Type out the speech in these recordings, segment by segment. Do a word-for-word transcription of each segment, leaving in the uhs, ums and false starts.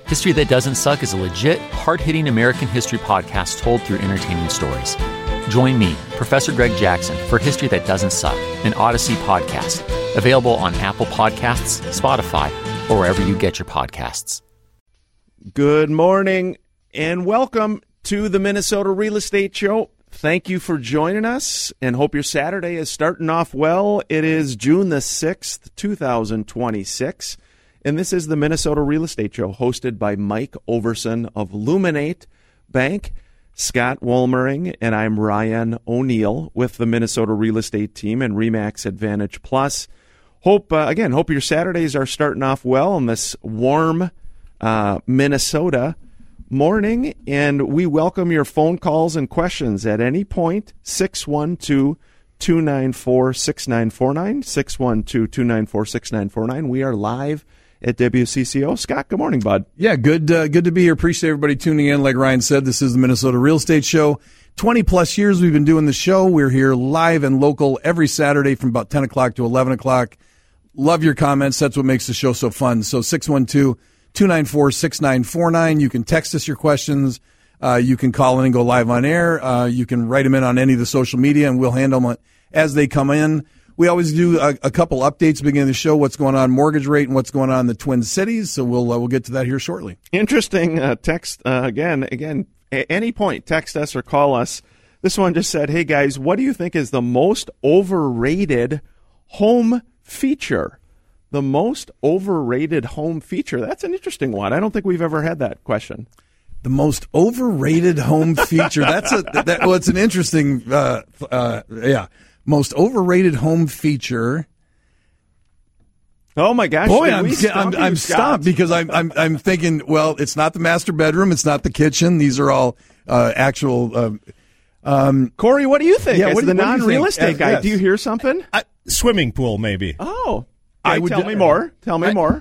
History That Doesn't Suck is a legit, hard-hitting American history podcast told through entertaining stories. Join me, Professor Greg Jackson, for History That Doesn't Suck, an Odyssey podcast, available on Apple Podcasts, Spotify, or wherever you get your podcasts. Good morning and welcome to the Minnesota Real Estate Show. Thank you for joining us and hope your Saturday is starting off well. It is June the sixth, two thousand twenty-six, and this is the Minnesota Real Estate Show hosted by Mike Overson of Luminate Bank, Scott Wollmering, and I'm Ryan O'Neill with the Minnesota Real Estate Team and RE/MAX Advantage Plus. Hope, uh, again, hope your Saturdays are starting off well on this warm uh, Minnesota morning, and we welcome your phone calls and questions at any point. six one two, two nine four, six nine four nine, six one two, two nine four, six nine four nine. We are live at W C C O. Scott, good morning, bud. Yeah, good uh, good to be here. Appreciate everybody tuning in. Like Ryan said, this is the Minnesota Real Estate Show. twenty-plus years we've been doing the show. We're here live and local every Saturday from about ten o'clock to eleven o'clock. Love your comments. That's what makes the show so fun. So six one two, two nine four, six nine four nine. You can text us your questions. Uh, you can call in and go live on air. Uh, you can write them in on any of the social media, and we'll handle them as they come in. We always do a, a couple updates beginning of the show, what's going on mortgage rate and what's going on in the Twin Cities. So we'll uh, we'll get to that here shortly. Interesting uh, text. Uh, again, again, at any point, text us or call us. This one just said, hey, guys, what do you think is the most overrated home feature? The most overrated home feature. That's an interesting one. I don't think we've ever had that question. The most overrated home feature. That's a that, well, it's an interesting. Uh, uh, yeah, most overrated home feature. Oh my gosh! Boy, I'm I'm, you, I'm stopped because I'm I'm I'm thinking. Well, it's not the master bedroom. It's not the kitchen. These are all uh, actual. Um, um, Corey, what do you think? Yeah, As what, the what non-real think? estate Uh, guy, yes. do you hear something? I, swimming pool, maybe. Oh. I Okay, would tell do- me more. Tell me I, more.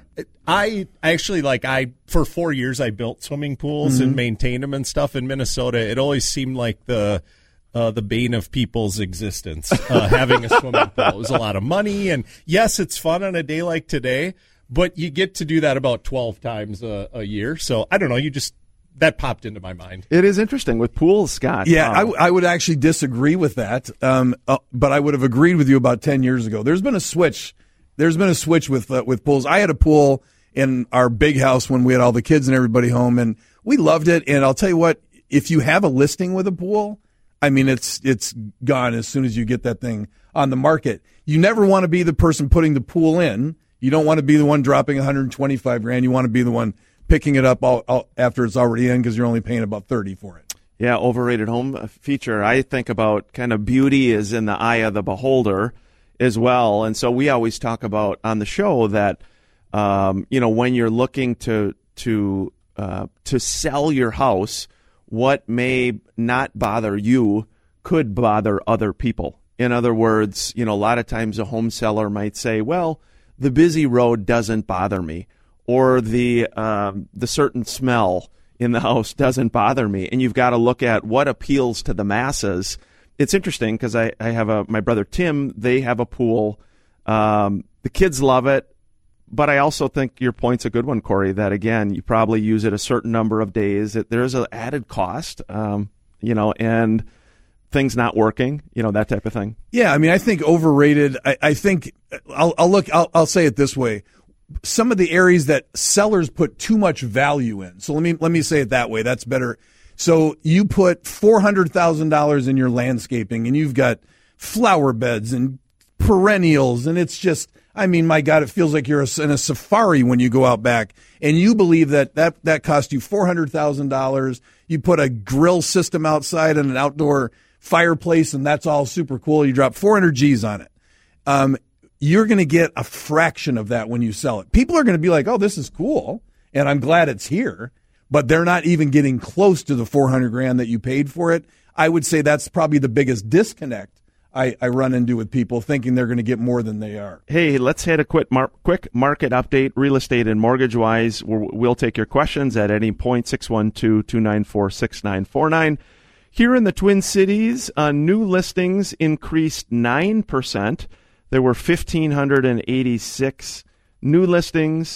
I actually like I for four years I built swimming pools Mm-hmm. and maintained them and stuff in Minnesota. It always seemed like the uh, the bane of people's existence uh, having a swimming pool. It was a lot of money, and yes, it's fun on a day like today, but you get to do that about twelve times a, a year. So I don't know. You just that popped into my mind. It is interesting with pools, Scott. Yeah, Um, I, w- I would actually disagree with that, um, uh, but I would have agreed with you about ten years ago. There's been a switch. There's been a switch with uh, with pools. I had a pool in our big house when we had all the kids and everybody home, and we loved it. And I'll tell you what, if you have a listing with a pool, I mean, it's it's gone as soon as you get that thing on the market. You never want to be the person putting the pool in. You don't want to be the one dropping one hundred twenty-five grand. You want to be the one picking it up all, all, after it's already in because you're only paying about thirty for it. Yeah, overrated home feature. I think about kind of beauty is in the eye of the beholder as well. And so we always talk about on the show that, um, you know, when you're looking to to uh, to sell your house, what may not bother you could bother other people. In other words, you know, a lot of times a home seller might say, well, the busy road doesn't bother me, or the um, the certain smell in the house doesn't bother me. And you've got to look at what appeals to the masses. It's interesting because I, I have a my brother Tim. They have a pool. Um, the kids love it, but I also think your point's a good one, Corey. That again, you probably use it a certain number of days. It, there's an added cost, um, you know, and things not working, you know, that type of thing. Yeah, I mean, I think overrated. I, I think I'll, I'll look. I'll, I'll say it this way: some of the areas that sellers put too much value in. So let me let me say it that way. That's better. So you put four hundred thousand dollars in your landscaping, and you've got flower beds and perennials, and it's just, I mean, my God, it feels like you're in a safari when you go out back, and you believe that that, that cost you four hundred thousand dollars. You put a grill system outside and an outdoor fireplace, and that's all super cool. You drop four hundred G's on it. Um, you're going to get a fraction of that when you sell it. People are going to be like, oh, this is cool, and I'm glad it's here. But they're not even getting close to the four hundred grand that you paid for it. I would say that's probably the biggest disconnect I, I run into with people thinking they're going to get more than they are. Hey, let's hit a quick mar- quick market update, real estate and mortgage wise. We'll, we'll take your questions at any point. six one two, two nine four, six nine four nine. Here in the Twin Cities, uh, new listings increased nine percent. There were one thousand five hundred eighty-six new listings.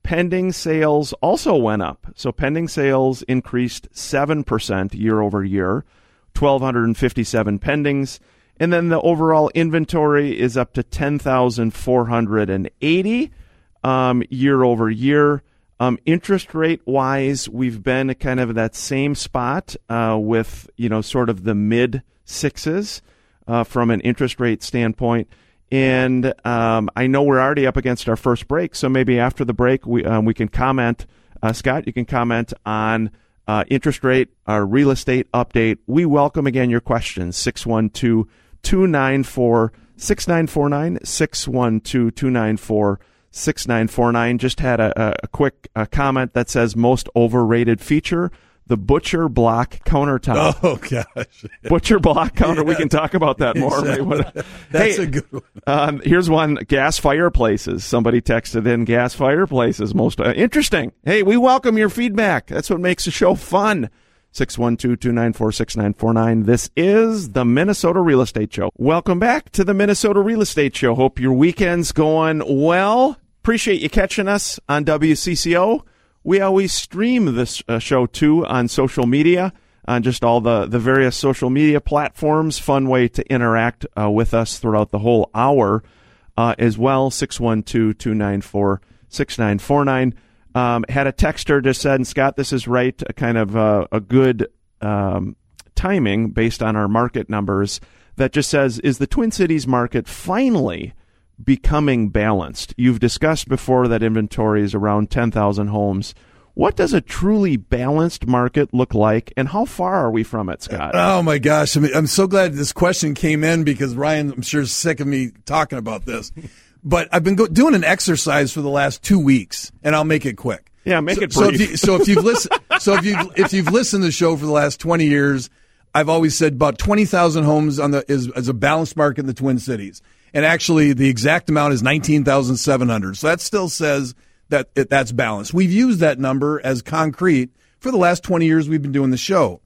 pending sales also went up. So pending sales increased seven percent year over year, one thousand two hundred fifty-seven pendings. And then the overall inventory is up to ten thousand four hundred eighty um, year over year. Um, interest rate wise, we've been kind of that same spot uh, with, you know, sort of the mid sixes uh, from an interest rate standpoint. And um, I know we're already up against our first break, so maybe after the break we um, we can comment. Uh, Scott, you can comment on uh, interest rate, our real estate update. We welcome again your questions. six one two, two nine four, six nine four nine, six one two, two nine four, six nine four nine. Just had a, a quick uh, comment that says most overrated feature, the Butcher Block countertop. Oh, gosh. Butcher Block counter. Yeah. We can talk about that more. Exactly. That's hey, a good one. Um, here's one, gas fireplaces. Somebody texted in gas fireplaces. Most uh, interesting. Hey, we welcome your feedback. That's what makes the show fun. six one two, two nine four, six nine four nine. This is the Minnesota Real Estate Show. Welcome back to the Minnesota Real Estate Show. Hope your weekend's going well. Appreciate you catching us on W C C O. We always stream this uh, show, too, on social media, on just all the, the various social media platforms. Fun way to interact uh, with us throughout the whole hour uh, as well. six one two, two nine four, six nine four nine. Um, had a texter just said, and Scott, this is right, a kind of uh, a good um, timing based on our market numbers, that just says, is the Twin Cities market finally becoming balanced? You've discussed before that inventory is around ten thousand homes. What does a truly balanced market look like, and how far are we from it, Scott? Oh, my gosh. I mean, I'm so glad this question came in because Ryan, I'm sure, is sick of me talking about this. But I've been go- doing an exercise for the last two weeks, and I'll make it quick. Yeah, make so, it brief. So if, you, so if you've listened, so if you've if you've listened to the show for the last twenty years, I've always said about twenty thousand homes on the is, is a balanced market in the Twin Cities. And actually, the exact amount is nineteen thousand seven hundred. So that still says that it, that's balanced. We've used that number as concrete for the last twenty years we've been doing the show.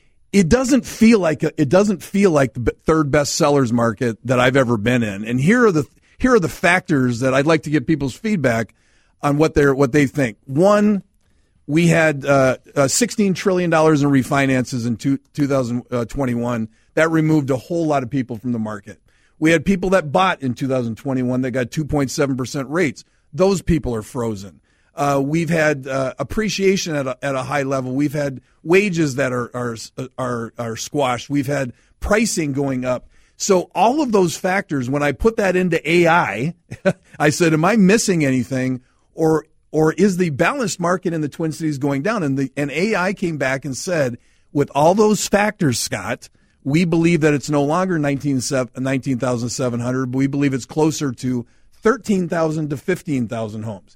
It doesn't feel like a, it doesn't feel like the third best sellers market that I've ever been in. And here are the here are the factors that I'd like to get people's feedback on what they're what they think. One, we had uh, uh, sixteen trillion dollars in refinances in two, two thousand twenty-one. That removed a whole lot of people from the market. We had people that bought in two thousand twenty-one that got two point seven percent rates. Those people are frozen. Uh, we've had uh, appreciation at a, at a high level. We've had wages that are, are are are squashed. We've had pricing going up. So all of those factors, when I put that into A I, I said, am I missing anything, or or is the balanced market in the Twin Cities going down? And the and A I came back and said, with all those factors, Scott, we believe that it's no longer nineteen thousand seven hundred, but we believe it's closer to thirteen thousand to fifteen thousand homes.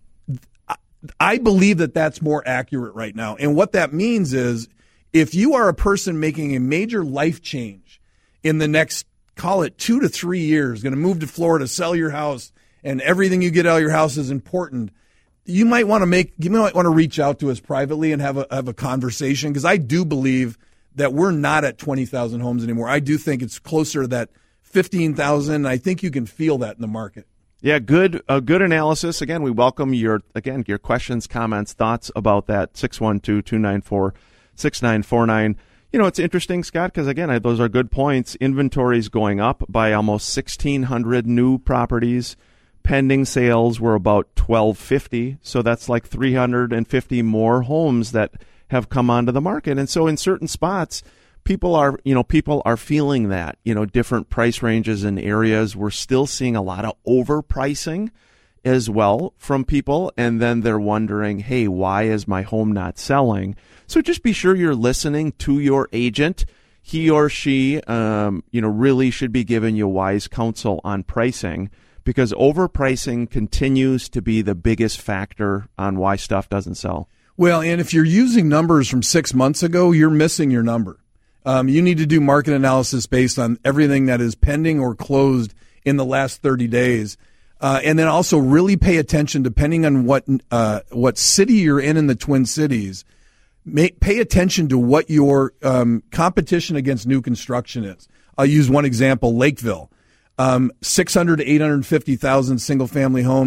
I believe that that's more accurate right now. And what that means is if you are a person making a major life change in the next, call it two to three years, going to move to Florida, sell your house, and everything you get out of your house is important, you might want to make, you might want to reach out to us privately and have a, have a conversation, because I do believe that we're not at twenty thousand homes anymore. I do think it's closer to that fifteen thousand. I think you can feel that in the market. Yeah, good a good analysis. Again, we welcome your again your questions, comments, thoughts about that. six one two, two nine four, six nine four nine. You know, it's interesting, Scott, because again, I, those are good points. Inventory's going up by almost sixteen hundred new properties. Pending sales were about twelve fifty, so that's like three hundred fifty more homes that have come onto the market. And so in certain spots, people are, you know, people are feeling that, you know, different price ranges in areas. We're still seeing a lot of overpricing as well from people. And then they're wondering, hey, why is my home not selling? So just be sure you're listening to your agent. He or she, um, you know, really should be giving you wise counsel on pricing, because overpricing continues to be the biggest factor on why stuff doesn't sell. Well, and if you're using numbers from six months ago, you're missing your number. Um, you need to do market analysis based on everything that is pending or closed in the last thirty days. Uh, and then also really pay attention, depending on what uh, what city you're in in the Twin Cities, may, pay attention to what your um, competition against new construction is. I'll use one example, Lakeville. Um, six hundred to eight hundred fifty thousand single-family homes.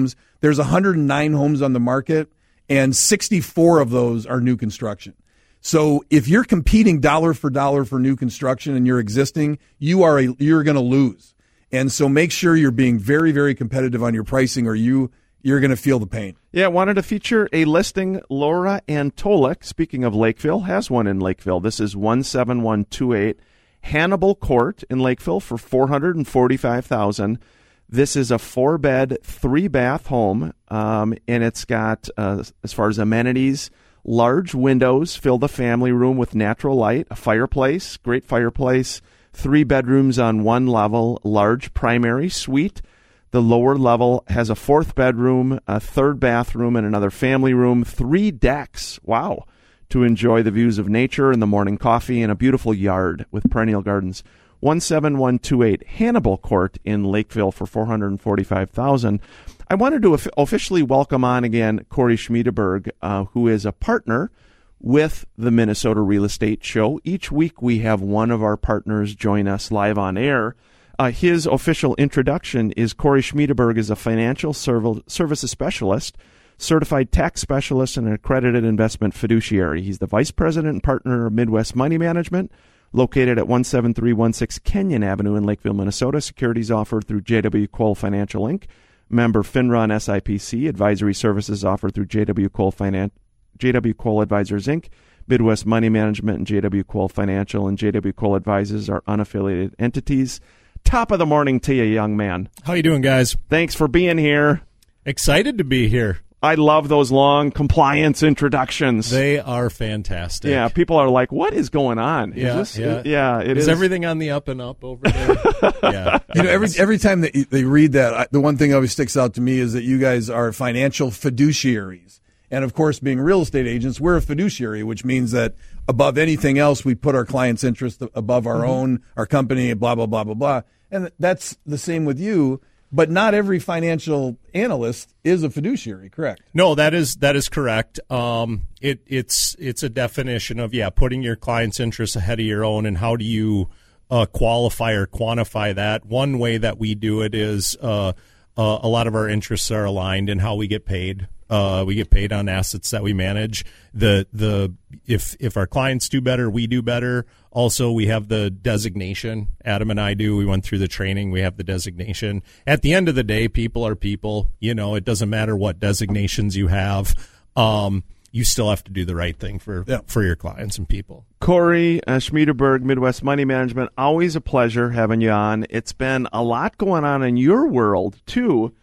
There's one hundred nine homes on the market, and sixty-four of those are new construction. So if you're competing dollar for dollar for new construction and you're existing, you are a, you're going to lose. And so make sure you're being very, very competitive on your pricing, or you you're going to feel the pain. Yeah, wanted to feature a listing. Laura Antolik, speaking of Lakeville, has one in Lakeville. This is one seven one two eight Hannibal Court in Lakeville for four hundred forty-five thousand dollars. This is a four-bed, three-bath home, um, and it's got, uh, as far as amenities, large windows fill the family room with natural light, a fireplace, great fireplace, three bedrooms on one level, large primary suite. The lower level has a fourth bedroom, a third bathroom, and another family room, three decks, wow, to enjoy the views of nature and the morning coffee, and a beautiful yard with perennial gardens. one seven one two eight Hannibal Court in Lakeville for four hundred forty-five thousand dollars. I wanted to officially welcome on again Corey Schmiedeberg, uh, who is a partner with the Minnesota Real Estate Show. Each week we have one of our partners join us live on air. Uh, his official introduction is Corey Schmiedeberg is a financial serv- services specialist, certified tax specialist, and an accredited investment fiduciary. He's the vice president and partner of Midwest Money Management, located at one seven three one six Kenyon Avenue in Lakeville, Minnesota. Securities offered through J W. Cole Financial Incorporated. Member FINRA and S I P C. Advisory services offered through J W. Cole Finan- J W. Cole Advisors, Incorporated. Midwest Money Management and J W. Cole Financial and J W. Cole Advisors are unaffiliated entities. Top of the morning to you, young man. How you doing, guys? Thanks for being here. Excited to be here. I love those long compliance introductions. They are fantastic. Yeah, people are like, what is going on? Is Yeah, this, yeah. yeah, it is, is. everything on the up and up over there? Yeah. You know, every every time that you- they read that, I- the one thing that always sticks out to me is that you guys are financial fiduciaries. And of course, being real estate agents, we're a fiduciary, which means that above anything else, we put our clients' interest above our mm-hmm. own, our company, blah, blah, blah, blah, blah. And that's the same with you. But not every financial analyst is a fiduciary, correct? No, that is that is correct. Um, it, it's it's a definition of, yeah, putting your client's interests ahead of your own, and how do you uh, qualify or quantify that? One way that we do it is uh, uh, a lot of our interests are aligned in how we get paid. Uh, we get paid on assets that we manage. The the if if our clients do better, we do better. Also, we have the designation. Adam and I do. We went through the training. We have the designation. At the end of the day, people are people. You know, it doesn't matter what designations you have. Um, you still have to do the right thing for yeah. for your clients and people. Corey uh, Schmiedeberg, Midwest Money Management, always a pleasure having you on. It's been a lot going on in your world, too.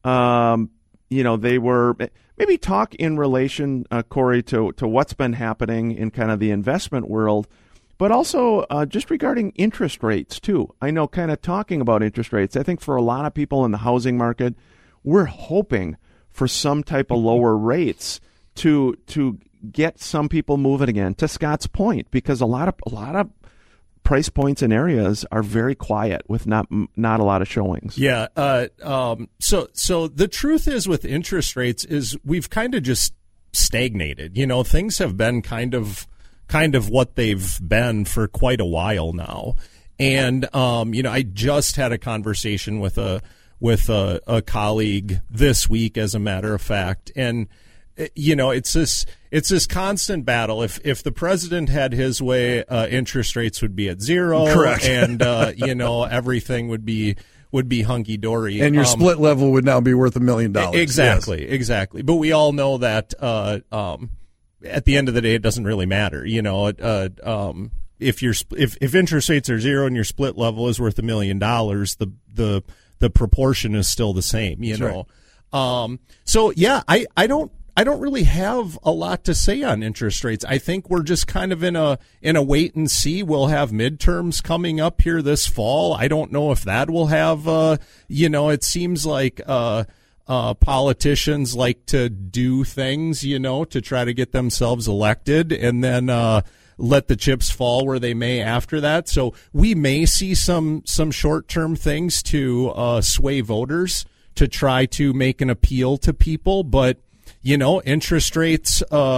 Um You know, they were maybe talk in relation, uh, Corey, to, to what's been happening in kind of the investment world, but also uh, just regarding interest rates, too. I know kind of talking about interest rates, I think for a lot of people in the housing market, we're hoping for some type of lower rates to to get some people moving again, to Scott's point, because a lot of a lot of price points and areas are very quiet with not not a lot of showings. Yeah. Uh, um, so so the truth is with interest rates is we've kind of just stagnated. You know, things have been kind of kind of what they've been for quite a while now. And um, you know, I just had a conversation with a with a, a colleague this week, as a matter of fact, and you know, it's this it's this constant battle. If if the president had his way, uh, interest rates would be at zero, correct, and uh, you know, everything would be would be hunky dory, and your um, split level would now be worth a million dollars. Exactly, yes. exactly. But we all know that uh, um, at the end of the day, it doesn't really matter. You know, uh, um, if your if if interest rates are zero and your split level is worth a million dollars, the the the proportion is still the same. You That's know, right. um, so yeah, I I don't. I don't really have a lot to say on interest rates. I think we're just kind of in a in a wait and see. We'll have midterms coming up here this fall. I don't know if that will have, uh, you know, it seems like uh, uh, politicians like to do things, you know, to try to get themselves elected, and then uh, let the chips fall where they may after that. So we may see some some short-term things to uh, sway voters to try to make an appeal to people, but you know, interest rates uh,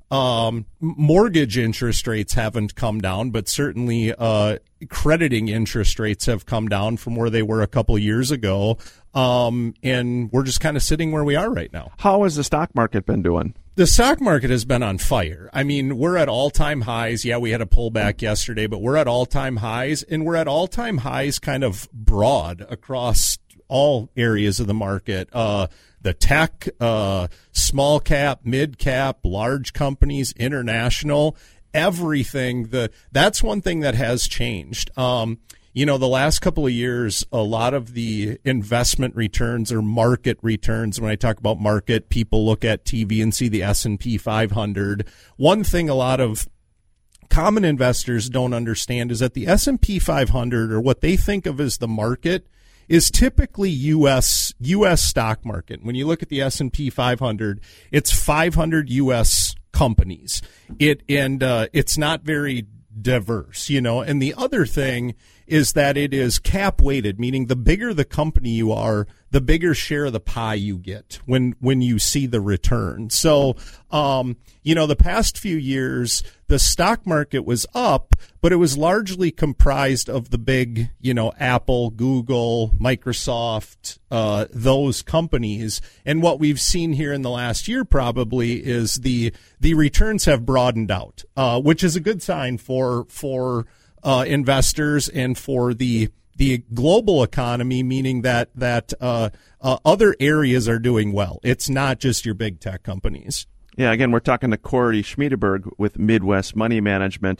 Um, mortgage interest rates haven't come down, but certainly uh, crediting interest rates have come down from where they were a couple years ago. Um, and we're just kind of sitting where we are right now. How has the stock market been doing? The stock market has been on fire. I mean, we're at all-time highs. Yeah, we had a pullback yesterday, but we're at all-time highs, and we're at all-time highs kind of broad across all areas of the market. Uh, the tech, uh, small cap, mid cap, large companies, international, everything. The that's one thing that has changed. Um, You know, the last couple of years, a lot of the investment returns or market returns, when I talk about market, people look at T V and see the S and P five hundred. One thing a lot of common investors don't understand is that the S and P five hundred, or what they think of as the market, is typically U S U S stock market. When you look at the S and P five hundred, it's five hundred U S companies. It and uh, it's not very diverse, you know. And the other thing is that it is cap weighted, meaning the bigger the company you are, the bigger share of the pie you get when when you see the return. So, um, you know, the past few years, the stock market was up, but it was largely comprised of the big, you know, Apple, Google, Microsoft, uh, those companies. And what we've seen here in the last year probably is the the returns have broadened out, uh, which is a good sign for for uh, investors and for the the global economy, meaning that that uh, uh, other areas are doing well. It's not just your big tech companies. Yeah, again, we're talking to Corey Schmiedeberg with Midwest Money Management.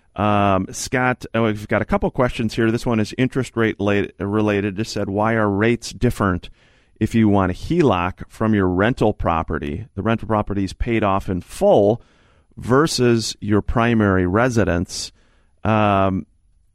Um, Scott, oh, we've got a couple questions here. This one is interest rate related. Just said, why are rates different if you want a H E L O C from your rental property? The rental property is paid off in full versus your primary residence. Um,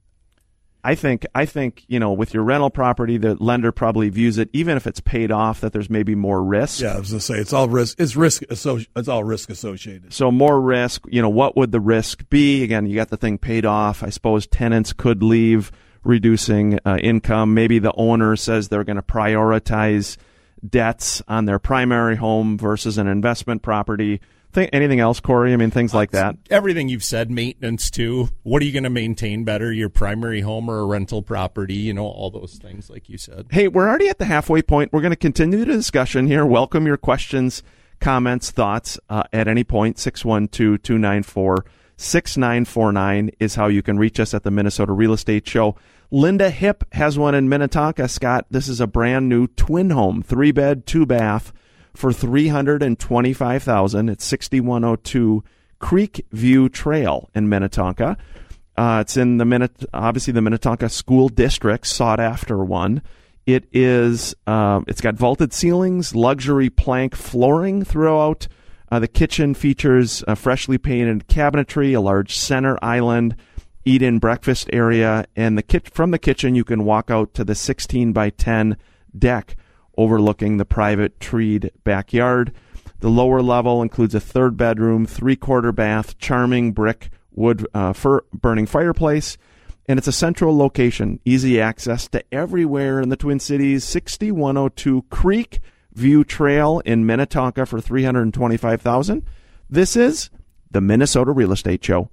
I think, I think, you know, with your rental property, the lender probably views it, even if it's paid off, that there's maybe more risk. Yeah, I was going to say, it's all risk. It's risk. It's all risk associated. So more risk, you know, what would the risk be? Again, you got the thing paid off. I suppose tenants could leave, reducing uh, income. Maybe the owner says they're going to prioritize debts on their primary home versus an investment property. Think anything else, Corey? I mean, things like that. Everything you've said, maintenance too. What are you going to maintain better, your primary home or a rental property? You know, all those things, like you said. Hey, we're already at the halfway point. We're going to continue the discussion here. Welcome your questions, comments, thoughts uh, at any point. six one two, two nine four, six nine four nine is how you can reach us at the Minnesota Real Estate Show. Linda Hip has one in Minnetonka. Scott, this is a brand new twin home, three bed, two bath, for three hundred twenty-five thousand dollars. It's sixty-one oh two Creek View Trail in Minnetonka. Uh, it's in the Minnet, obviously the Minnetonka School District, sought after one. It is. Uh, it's got vaulted ceilings, luxury plank flooring throughout. Uh, the kitchen features a freshly painted cabinetry, a large center island, eat-in breakfast area, and the kit- from the kitchen you can walk out to the sixteen by ten deck overlooking the private treed backyard. The lower level includes a third bedroom, three-quarter bath, charming brick wood uh, fir- burning fireplace, and it's a central location, easy access to everywhere in the Twin Cities. sixty-one oh two Creek View Trail in Minnetonka for three hundred twenty-five thousand dollars. This is the Minnesota Real Estate Show.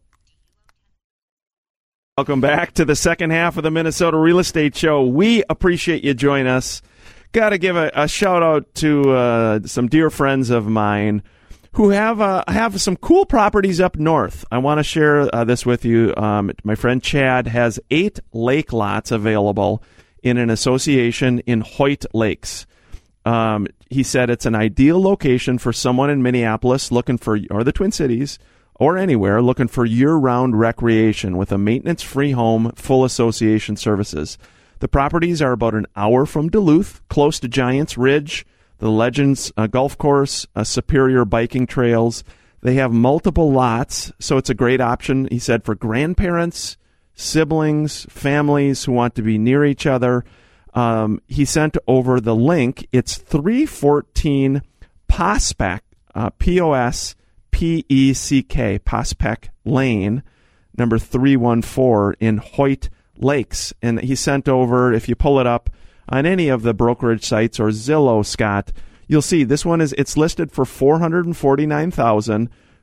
Welcome back to the second half of the Minnesota Real Estate Show. We appreciate you joining us. Got to give a, a shout out to uh, some dear friends of mine who have uh, have some cool properties up north. I want to share uh, this with you. Um, my friend Chad has eight lake lots available in an association in Hoyt Lakes. Um, he said it's an ideal location for someone in Minneapolis looking for, or the Twin Cities, or anywhere looking for year-round recreation with a maintenance-free home, full association services. The properties are about an hour from Duluth, close to Giants Ridge, the Legends uh, Golf Course, uh, Superior biking trails. They have multiple lots, so it's a great option, he said, for grandparents, siblings, families who want to be near each other. Um, he sent over the link. It's three fourteen Pospec, uh, P O S P E C K, Pospec Lane, number three one four in Hoyt Lakes. And he sent over, if you pull it up on any of the brokerage sites or Zillow, Scott, you'll see this one is, it's listed for four hundred forty-nine thousand dollars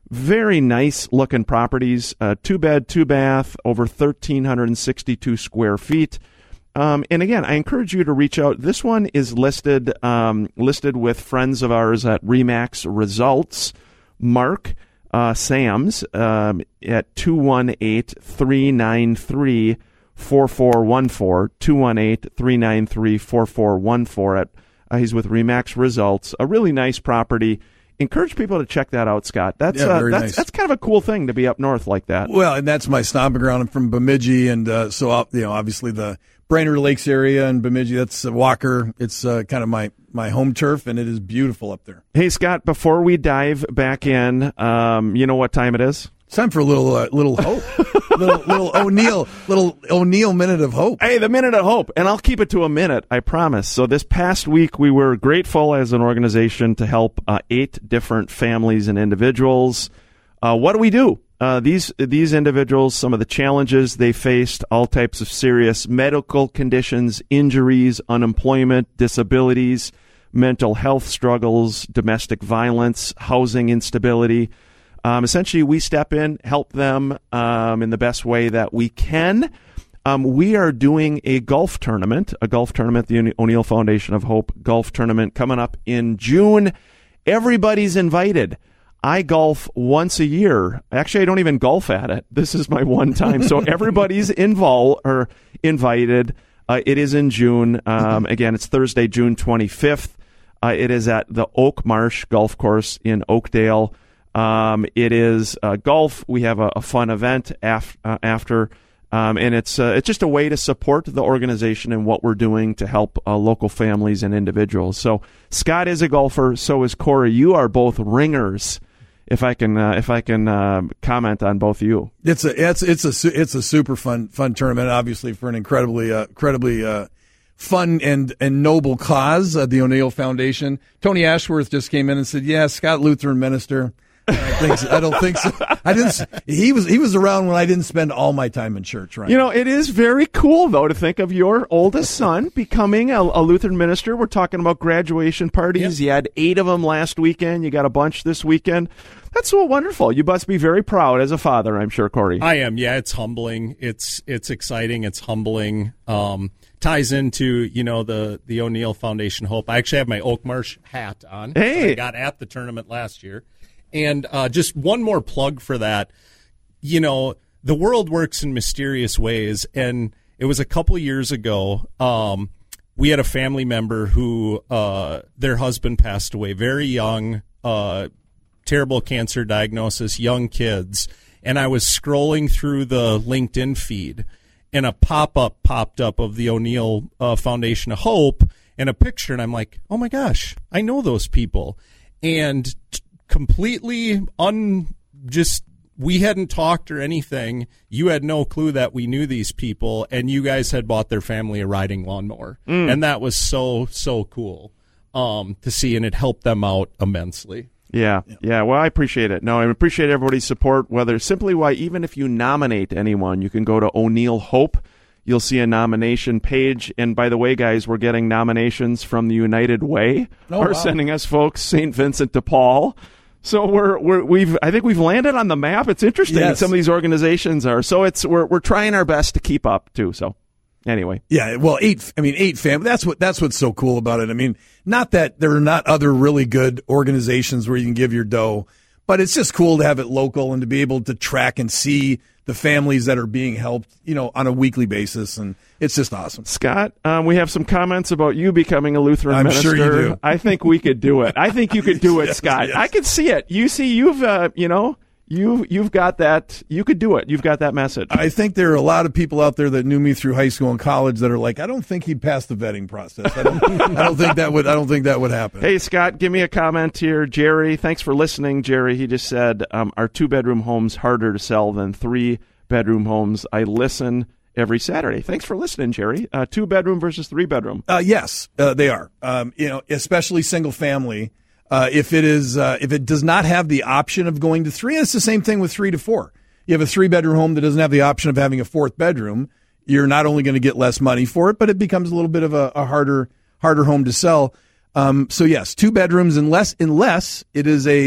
Very nice looking properties, uh, two bed, two bath, over one thousand three hundred sixty-two square feet. Um, and again, I encourage you to reach out. This one is listed um, listed with friends of ours at Remax Results. Mark uh, Sams um, at two one eight, three nine three, four four one four, two one eight, three nine three, four four one four. At uh, he's with Remax Results. A really nice property. Encourage people to check that out, Scott. That's yeah, uh, that's nice. that's kind of a cool thing to be up north like that. Well, and that's my stomping ground. I'm from Bemidji, and uh, so uh, you know, obviously the Brainerd Lakes area and Bemidji. That's uh, Walker. It's uh, kind of my my home turf, and it is beautiful up there. Hey, Scott. Before we dive back in, um, you know what time it is? It's time for a little uh, little hope, little little O'Neill, little O'Neill minute of hope. Hey, the minute of hope, and I'll keep it to a minute, I promise. So this past week, we were grateful as an organization to help uh, eight different families and individuals. Uh, what do we do? Uh, these these individuals, some of the challenges they faced, all types of serious medical conditions, injuries, unemployment, disabilities, mental health struggles, domestic violence, housing instability. Um, essentially, we step in, help them um, in the best way that we can. Um, we are doing a golf tournament, a golf tournament, the O'Neill Foundation of Hope golf tournament coming up in June. Everybody's invited. I golf once a year. Actually, I don't even golf at it. This is my one time. So everybody's involved or invited. Uh, it is in June. Um, again, it's Thursday, June twenty-fifth. Uh, it is at the Oak Marsh Golf Course in Oakdale. Um, it is uh, golf. We have a, a fun event af- uh, after, um, and it's uh, it's just a way to support the organization and what we're doing to help uh, local families and individuals. So Scott is a golfer. So is Corey. You are both ringers. If I can, uh, if I can uh, comment on both of you, it's a it's it's a it's a super fun fun tournament. Obviously, for an incredibly uh, incredibly uh, fun and and noble cause, uh, the O'Neill Foundation. Tony Ashworth just came in and said, "Yeah, Scott Lutheran minister." I don't think so. I don't think so. I didn't. He was he was around when I didn't spend all my time in church. Right. You know, it is very cool though to think of your oldest son becoming a, a Lutheran minister. We're talking about graduation parties. Yep. You had eight of them last weekend. You got a bunch this weekend. That's so wonderful. You must be very proud as a father, I'm sure, Corey. I am. Yeah, it's humbling. It's it's exciting. It's humbling. Um, ties into you know the the O'Neill Foundation Hope. I actually have my Oak Marsh hat on. Hey, I got at the tournament last year. And uh, just one more plug for that. You know, the world works in mysterious ways. And it was a couple years ago, um, we had a family member who uh, their husband passed away very young, uh, terrible cancer diagnosis, young kids. And I was scrolling through the LinkedIn feed, and a pop-up popped up of the O'Neill uh, Foundation of Hope and a picture. And I'm like, oh, my gosh, I know those people. And t- completely un just we hadn't talked or anything. You had no clue that we knew these people, and you guys had bought their family a riding lawnmower. Mm. And that was so so cool um to see, and it helped them out immensely. Yeah, yeah, yeah. Well, I appreciate it. No, I appreciate everybody's support, whether simply why even if you nominate anyone, you can go to O'Neill Hope. You'll see a nomination page. And by the way, guys, we're getting nominations from the United Way. Oh, are wow. sending us folks, Saint Vincent de Paul. So we're, we're we've I think we've landed on the map. It's interesting. Yes. Some of these organizations are. So it's we're we're trying our best to keep up too. So anyway. Yeah, well, eight I mean eight families. That's what that's what's so cool about it. I mean, not that there are not other really good organizations where you can give your dough, but it's just cool to have it local and to be able to track and see the families that are being helped, you know, on a weekly basis, and it's just awesome. Scott, um, we have some comments about you becoming a Lutheran I'm minister. sure you do. I think we could do it. I think you could do it, yes, Scott. yes. I could see it. You see, you've, uh, you know, you you've got that. You could do it. You've got that message. I think there are a lot of people out there that knew me through high school and college that are like, I don't think he'd pass the vetting process. I don't, I don't think that would. I don't think that would happen. Hey, Scott, give me a comment here. Jerry, thanks for listening. Jerry, he just said, um, "Are two bedroom homes harder to sell than three bedroom homes? I listen every Saturday." Thanks for listening, Jerry. Uh, two bedroom versus three bedroom. Uh, yes, uh, they are. Um, you know, especially single family. Uh, if it is, uh, if it does not have the option of going to three, and it's the same thing with three to four. You have a three bedroom home that doesn't have the option of having a fourth bedroom. You're not only going to get less money for it, but it becomes a little bit of a, a harder, harder home to sell. Um, so yes, two bedrooms, unless unless it is a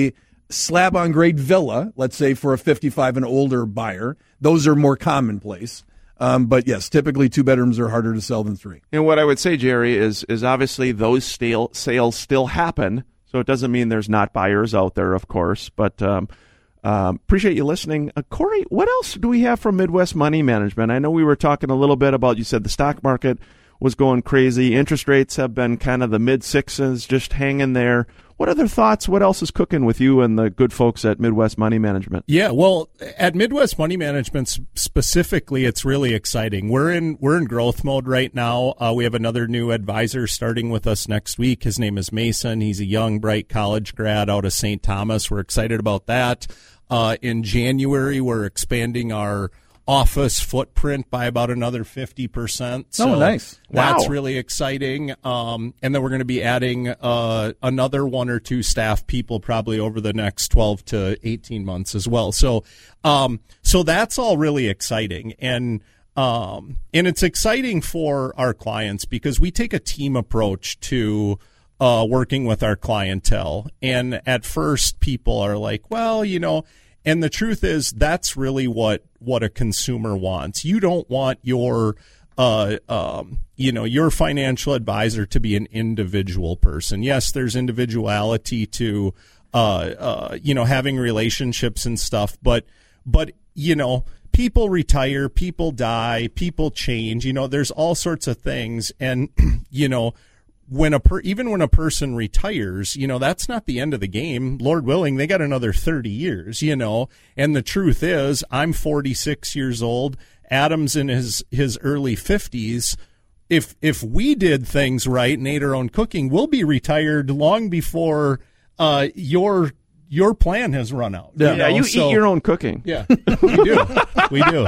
slab on grade villa, let's say for a fifty-five and older buyer, those are more commonplace. Um, but yes, typically two bedrooms are harder to sell than three. And what I would say, Jerry, is is obviously those stale, sales still happen. So it doesn't mean there's not buyers out there, of course. But um, um, appreciate you listening. Uh, Corey, what else do we have from Midwest Money Management? I know we were talking a little bit about, you said the stock market was going crazy. Interest rates have been kind of the mid sixes, just hanging there. What other thoughts? What else is cooking with you and the good folks at Midwest Money Management? Yeah, well, at Midwest Money Management specifically, it's really exciting. We're in we're in growth mode right now. Uh, we have another new advisor starting with us next week. His name is Mason. He's a young, bright college grad out of Saint Thomas. We're excited about that. Uh, in January, we're expanding our office footprint by about another fifty percent. So oh, nice. That's wow. really exciting. Um, and then we're going to be adding uh, another one or two staff people probably over the next twelve to eighteen months as well. So um, so that's all really exciting. And um, and it's exciting for our clients because we take a team approach to uh, working with our clientele. And at first people are like, well, you know, and the truth is that's really what, what a consumer wants. You don't want your, uh, um, you know, your financial advisor to be an individual person. Yes, there's individuality to, uh, uh, you know, having relationships and stuff, but, but, you know, people retire, people die, people change, you know, there's all sorts of things. And, you know, when a per, even when a person retires, you know, that's not the end of the game. Lord willing, they got another thirty years, you know, and the truth is I'm forty-six years old. Adam's in his, his early fifties. If, if we did things right and ate our own cooking, we'll be retired long before, uh, your, your plan has run out. Yeah, you, know? you so, eat your own cooking. Yeah, we do. We do.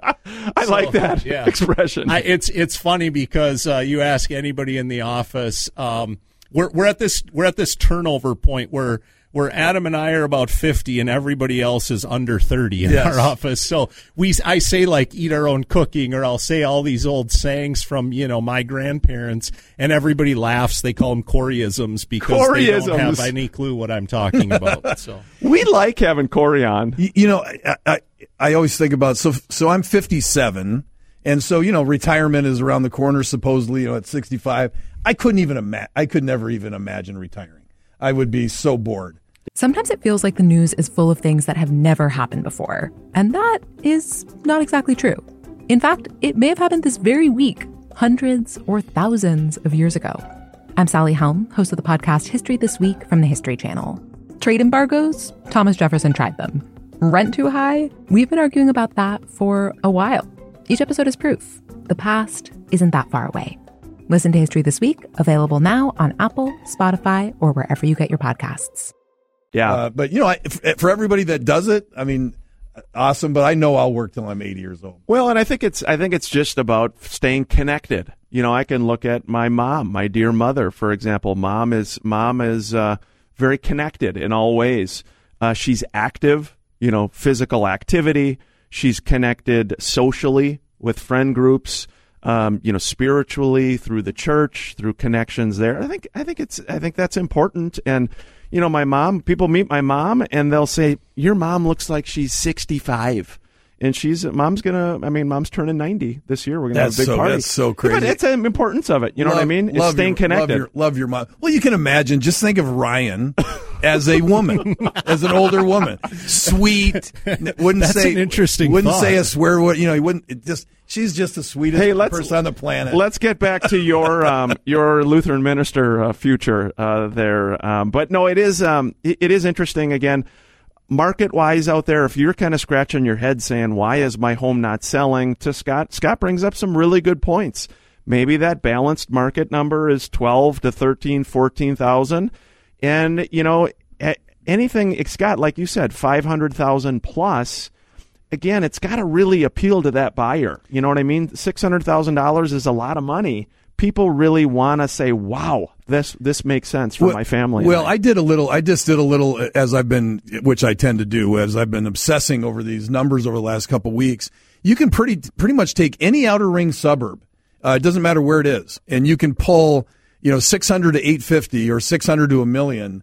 I So, like that yeah. expression. I, it's it's funny because uh, you ask anybody in the office, um, we're we're at this we're at this turnover point where where Adam and I are about fifty and everybody else is under thirty in Yes. our office. So we I say like eat our own cooking, or I'll say all these old sayings from you know my grandparents, and everybody laughs. They call them Coreyisms because they don't Coreyisms. have any clue what I'm talking about. So we like having Corey on. You, you know, I, I I always think about so so I'm fifty-seven, and so you know retirement is around the corner supposedly. You know, at sixty-five, I couldn't even imagine. I could never even imagine retiring. I would be so bored. Sometimes it feels like the news is full of things that have never happened before, and that is not exactly true. In fact, it may have happened this very week, hundreds or thousands of years ago. I'm Sally Helm, host of the podcast History This Week from the History Channel. Trade embargoes? Thomas Jefferson tried them. Rent too high? We've been arguing about that for a while. Each episode is proof. The past isn't that far away. Listen to History This Week, available now on Apple, Spotify, or wherever you get your podcasts. Yeah. Uh, but, you know, I, for everybody that does it, I mean, awesome, but I know I'll work till I'm eighty years old. Well, and I think it's I think it's just about staying connected. You know, I can look at my mom, my dear mother, for example. Mom is mom is uh, very connected in all ways. Uh, she's active, you know, physical activity. She's connected socially with friend groups, um, you know, spiritually through the church, through connections there. I think I think it's I think that's important. And you know, my mom, people meet my mom and they'll say, your mom looks like she's sixty-five. And she's, mom's going to, I mean, mom's turning ninety this year. We're going to have a big so, party. That's so crazy. Yeah, but it's the importance of it. You know love, what I mean? It's love staying your, connected. Love your, love your mom. Well, you can imagine, just think of Ryan as a woman, as an older woman. Sweet. Wouldn't That's say, an interesting Wouldn't thought. say a swear word. You know, he wouldn't, it just, she's just the sweetest Hey, let's- person on the planet. Let's get back to your um, your Lutheran minister uh, future uh, there. Um, but no, it is um, it, it is interesting. Again, market-wise out there, if you're kind of scratching your head saying, why is my home not selling, to Scott, Scott brings up some really good points. Maybe that balanced market number is twelve to thirteen, fourteen thousand. And, you know, a- anything, Scott, like you said, five hundred thousand plus, again, it's got to really appeal to that buyer. You know what I mean? six hundred thousand dollars is a lot of money. People really want to say, wow, this this makes sense for well, my family. Well, I did a little, I just did a little, as I've been, which I tend to do, as I've been obsessing over these numbers over the last couple of weeks. You can pretty pretty much take any outer ring suburb. Uh, it doesn't matter where it is. And you can pull, you know, six hundred to eight fifty or six hundred to a million.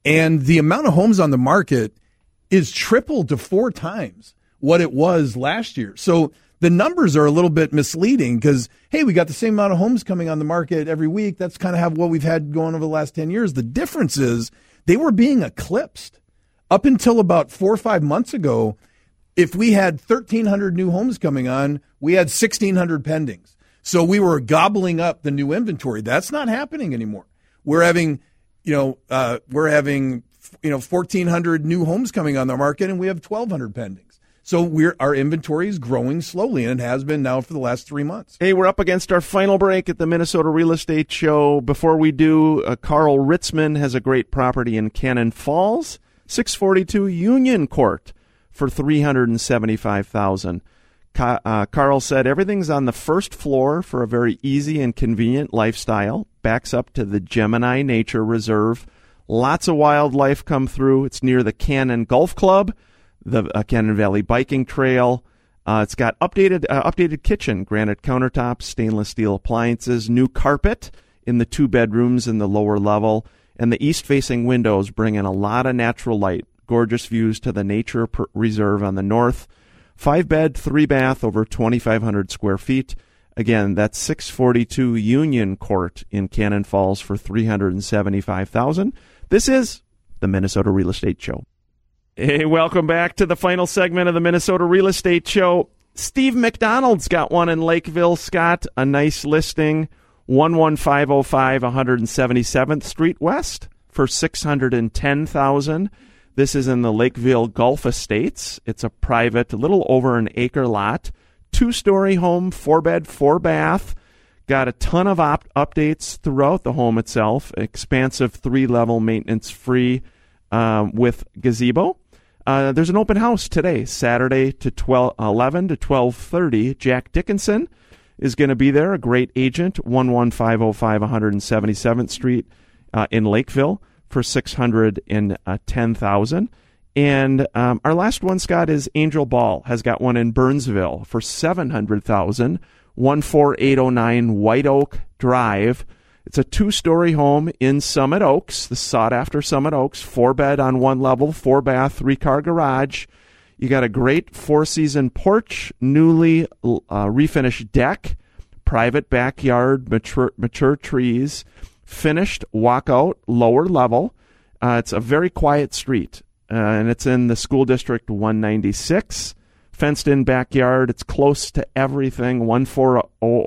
And the amount of homes on the market is triple to four times what it was last year. So the numbers are a little bit misleading because, hey, we got the same amount of homes coming on the market every week. That's kind of how what we've had going over the last ten years. The difference is they were being eclipsed. Up until about four or five months ago, if we had thirteen hundred new homes coming on, we had sixteen hundred pendings. So we were gobbling up the new inventory. That's not happening anymore. We're having, you know, uh, we're having, you know, fourteen hundred new homes coming on the market, and we have twelve hundred pendings. So we're our inventory is growing slowly, and it has been now for the last three months. Hey, we're up against our final break at the Minnesota Real Estate Show. Before we do, uh, Carl Ritzman has a great property in Cannon Falls, six forty-two Union Court, for three hundred seventy-five thousand dollars. Ka- uh, Carl said everything's on the first floor for a very easy and convenient lifestyle. Backs up to the Gemini Nature Reserve. Lots of wildlife come through. It's near the Cannon Golf Club, the uh, Cannon Valley Biking Trail. Uh, it's got updated uh, updated kitchen, granite countertops, stainless steel appliances, new carpet in the two bedrooms in the lower level, and the east-facing windows bring in a lot of natural light. Gorgeous views to the Nature per- Reserve on the north. Five-bed, three-bath, over twenty-five hundred square feet. Again, that's six forty-two Union Court in Cannon Falls for three hundred seventy-five thousand dollars. This is the Minnesota Real Estate Show. Hey, welcome back to the final segment of the Minnesota Real Estate Show. Steve McDonald's got one in Lakeville, Scott. A nice listing, one one five oh five one hundred seventy-seventh Street West for six hundred ten thousand dollars. This is in the Lakeville Gulf Estates. It's a private, a little over an acre lot. Two-story home, four-bed, four-bath. Got a ton of op- updates throughout the home itself. Expansive three-level maintenance-free um, with gazebo. Uh, there's an open house today, Saturday to twelve, eleven to twelve thirty. Jack Dickinson is going to be there, a great agent, one one five oh five one hundred seventy-seventh Street uh, in Lakeville for six hundred ten thousand dollars. And um, our last one, Scott, is Angel Ball, has got one in Burnsville for seven hundred thousand dollars, one four eight oh nine White Oak Drive. It's a two-story home in Summit Oaks, the sought-after Summit Oaks, four-bed on one level, four-bath, three-car garage. You got a great four-season porch, newly uh, refinished deck, private backyard, mature, mature trees, finished walkout, lower level. Uh, it's a very quiet street, uh, and it's in the School District one ninety-six. Fenced-in backyard. It's close to everything. one four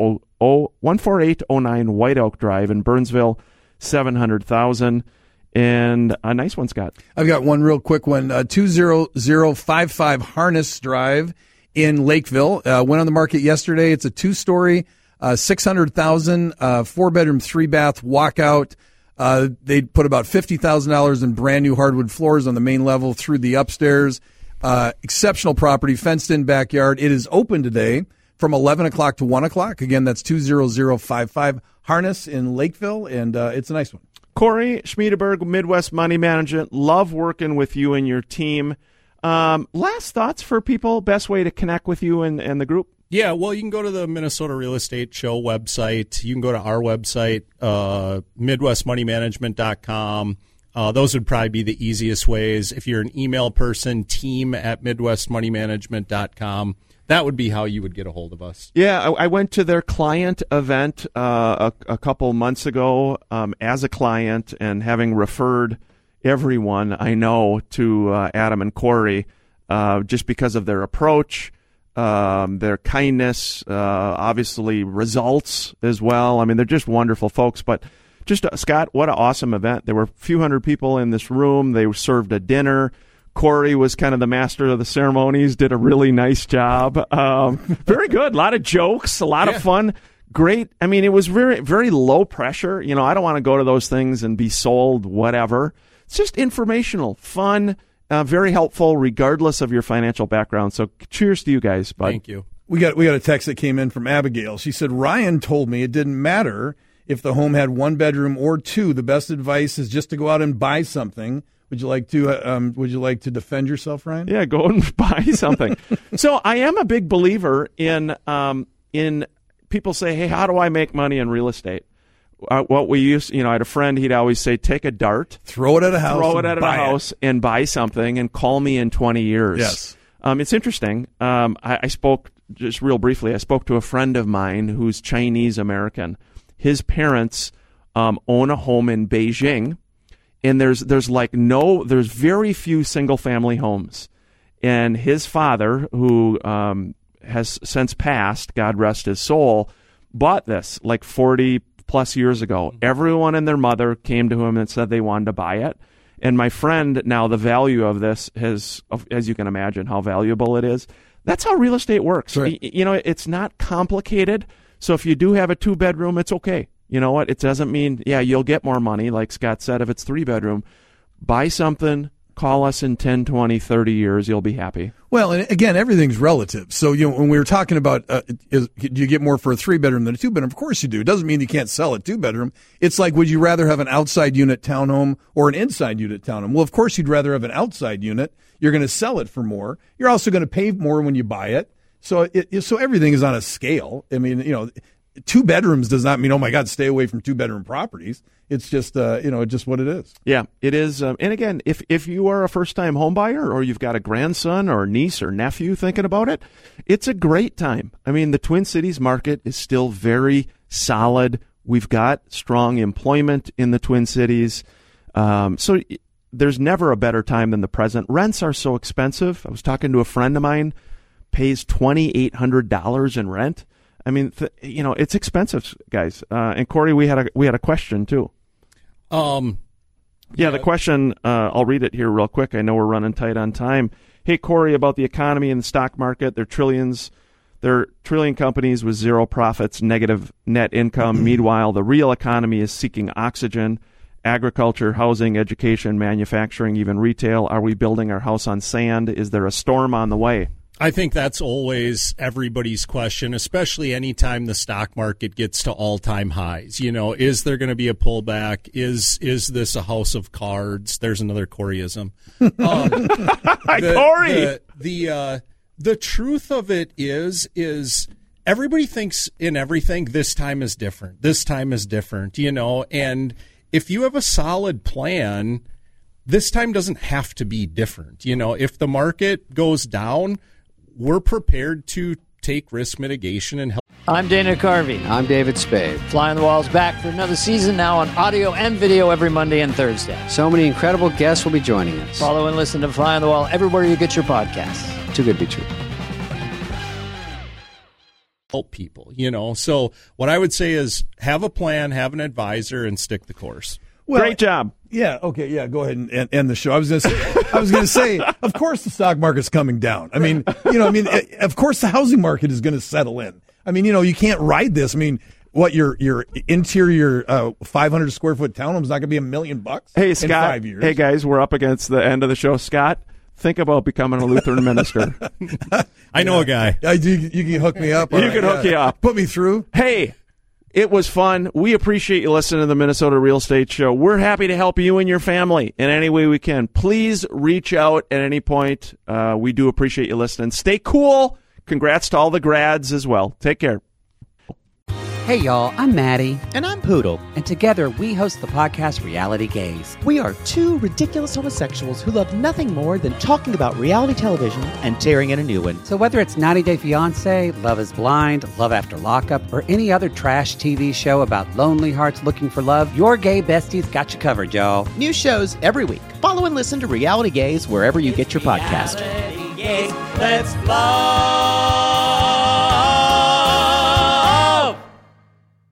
eight oh nine White Oak Drive in Burnsville, seven hundred thousand dollars. And a nice one, Scott. I've got one real quick one. Uh, two zero zero five five Harness Drive in Lakeville. Uh, went on the market yesterday. It's a two-story, uh, six hundred thousand dollars, uh, four-bedroom, three-bath walkout. Uh, they put about fifty thousand dollars in brand-new hardwood floors on the main level through the upstairs. Uh, exceptional property, fenced-in backyard. It is open today from eleven o'clock to one o'clock. Again, that's two zero zero five five Harness in Lakeville, and uh, it's a nice one. Corey Schmiedeberg, Midwest Money Management. Love working with you and your team. Um, last thoughts for people, best way to connect with you and, and the group? Yeah, well, you can go to the Minnesota Real Estate Show website. You can go to our website, uh, midwest money management dot com. Uh, those would probably be the easiest ways. If you're an email person, team at midwest money management dot com. That would be how you would get a hold of us. Yeah, I, I went to their client event uh, a, a couple months ago um, as a client, and having referred everyone I know to uh, Adam and Corey uh, just because of their approach, um, their kindness, uh, obviously results as well. I mean, they're just wonderful folks. But just, uh, Scott, what an awesome event. There were a few hundred people in this room. They served a dinner. Corey was kind of the master of the ceremonies, did a really nice job. Um, very good. A lot of jokes, a lot yeah. of fun. Great. I mean, it was very, very low pressure. You know, I don't want to go to those things and be sold whatever. It's just informational, fun, uh, very helpful, regardless of your financial background. So cheers to you guys, bud. Thank you. We got we got a text that came in from Abigail. She said, Ryan told me it didn't matter if the home had one bedroom or two. The best advice is just to go out and buy something. Would you like to uh, um, Would you like to defend yourself, Ryan? Yeah, go and buy something. So I am a big believer in um, in people say, hey, how do I make money in real estate? uh, what we used, you know, I had a friend, he'd always say, take a dart, throw it at a house, throw it at a buy house, it. and buy something, and call me in twenty years. Yes. Um, it's interesting. Um, I, I spoke, just real briefly, I spoke to a friend of mine who's Chinese American. His parents um, own a home in Beijing, and there's there's like no, there's very few single-family homes. And his father, who um, has since passed, God rest his soul, bought this like forty plus years ago. Everyone and their mother came to him and said they wanted to buy it. And my friend, now the value of this has, as you can imagine, how valuable it is. That's how real estate works. Right. You know, it's not complicated. So if you do have a two bedroom, it's okay. You know what? It doesn't mean, yeah, you'll get more money. Like Scott said, if it's three bedroom, buy something. Call us in ten, twenty, thirty years. You'll be happy. Well, and again, everything's relative. So, you know, when we were talking about, uh, is, do you get more for a three bedroom than a two bedroom? Of course you do. It doesn't mean you can't sell a two bedroom. It's like, would you rather have an outside unit townhome or an inside unit townhome? Well, of course you'd rather have an outside unit. You're going to sell it for more. You're also going to pay more when you buy it. So, it, so everything is on a scale. I mean, you know, two bedrooms does not mean, oh my God, stay away from two bedroom properties. It's just, uh, you know, just what it is. Yeah, it is. Um, and again, if, if you are a first-time home buyer or you've got a grandson or niece or nephew thinking about it, it's a great time. I mean, the Twin Cities market is still very solid. We've got strong employment in the Twin Cities. Um, so there's never a better time than the present. Rents are so expensive. I was talking to a friend of mine, pays two thousand eight hundred dollars in rent. I mean, th- you know, it's expensive, guys. Uh, and Corey, we had a we had a question too. Um, yeah, the question, uh, I'll read it here real quick. I know we're running tight on time. Hey, Corey, about the economy and the stock market, they're trillions, they're trillion companies with zero profits, negative net income. Meanwhile, the real economy is seeking oxygen, agriculture, housing, education, manufacturing, even retail. Are we building our house on sand? Is there a storm on the way? I think that's always everybody's question, especially anytime the stock market gets to all-time highs. You know, is there going to be a pullback? Is is this a house of cards? There's another Coreyism. Um, Hi, the, Corey. The the, uh, the truth of it is is everybody thinks in everything this time is different. This time is different. You know, and if you have a solid plan, this time doesn't have to be different. You know, if the market goes down, we're prepared to take risk mitigation and help. I'm Dana Carvey. I'm David Spade. Fly on the Wall's back for another season, now on audio and video every Monday and Thursday. So many incredible guests will be joining us. Follow and listen to Fly on the Wall everywhere you get your podcasts. Too good to be true. Help people, you know. So what I would say is have a plan, have an advisor, and stick the course. Well, Great job. Yeah. Okay. Yeah. Go ahead and end, end the show. I was going to say, I was going to say, of course the stock market's coming down. I mean, you know, I mean, of course the housing market is going to settle in. I mean, you know, you can't ride this. I mean, what your your interior uh, five hundred square foot townhome is not going to be a million bucks. Hey, in Scott. five years. Hey, guys, we're up against the end of the show. Scott, think about becoming a Lutheran minister. I know a guy. I do. You can hook me up. You can hook you up. Put me through. Hey. It was fun. We appreciate you listening to the Minnesota Real Estate Show. We're happy to help you and your family in any way we can. Please reach out at any point. Uh, we do appreciate you listening. Stay cool. Congrats to all the grads as well. Take care. Hey, y'all, I'm Maddie. And I'm Poodle. And together we host the podcast Reality Gaze. We are two ridiculous homosexuals who love nothing more than talking about reality television and tearing in a new one. So whether it's ninety day fiancé, Love is Blind, Love After Lockup, or any other trash T V show about lonely hearts looking for love, your gay besties got you covered, y'all. New shows every week. Follow and listen to Reality Gaze wherever you get your podcast. Let's fly.